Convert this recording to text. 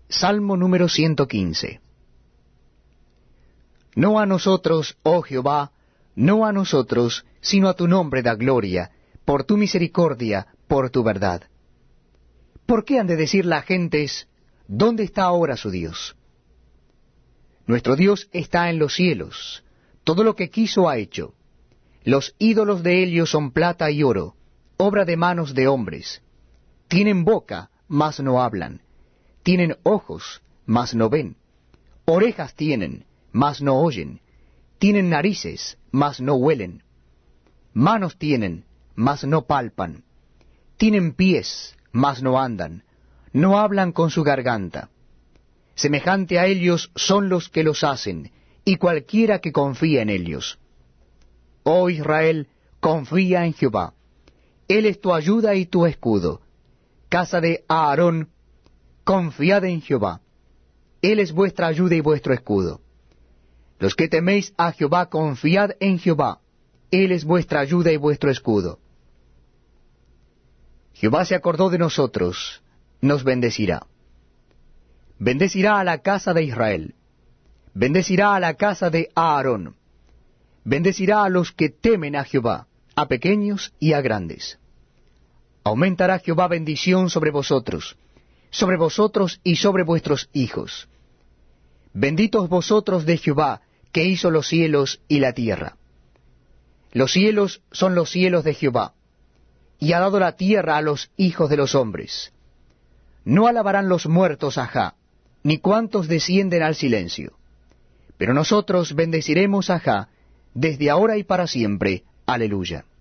Salmo número 115. No a nosotros, oh Jehová, no a nosotros, sino a tu nombre da gloria, por tu misericordia, por tu verdad. ¿Por qué han de decir las gentes, ¿dónde está ahora su Dios? Nuestro Dios está en los cielos, todo lo que quiso ha hecho. Los ídolos de ellos son plata y oro, obra de manos de hombres. Tienen boca, mas no hablan. Tienen ojos, mas no ven. Orejas tienen, mas no oyen. Tienen narices, mas no huelen. Manos tienen, mas no palpan. Tienen pies, mas no andan. No hablan con su garganta. Semejante a ellos son los que los hacen, y cualquiera que confía en ellos. Oh Israel, confía en Jehová. Él es tu ayuda y tu escudo. Casa de Aarón, confiad en Jehová. Él es vuestra ayuda y vuestro escudo. Los que teméis a Jehová, confiad en Jehová. Él es vuestra ayuda y vuestro escudo. Jehová se acordó de nosotros, nos bendecirá. Bendecirá a la casa de Israel. Bendecirá a la casa de Aarón. Bendecirá a los que temen a Jehová, a pequeños y a grandes. Aumentará Jehová bendición sobre vosotros y sobre vuestros hijos. Benditos vosotros de Jehová, que hizo los cielos y la tierra. Los cielos son los cielos de Jehová, y ha dado la tierra a los hijos de los hombres. No alabarán los muertos a Jah, ni cuantos descienden al silencio. Pero nosotros bendeciremos a Jah, desde ahora y para siempre. Aleluya.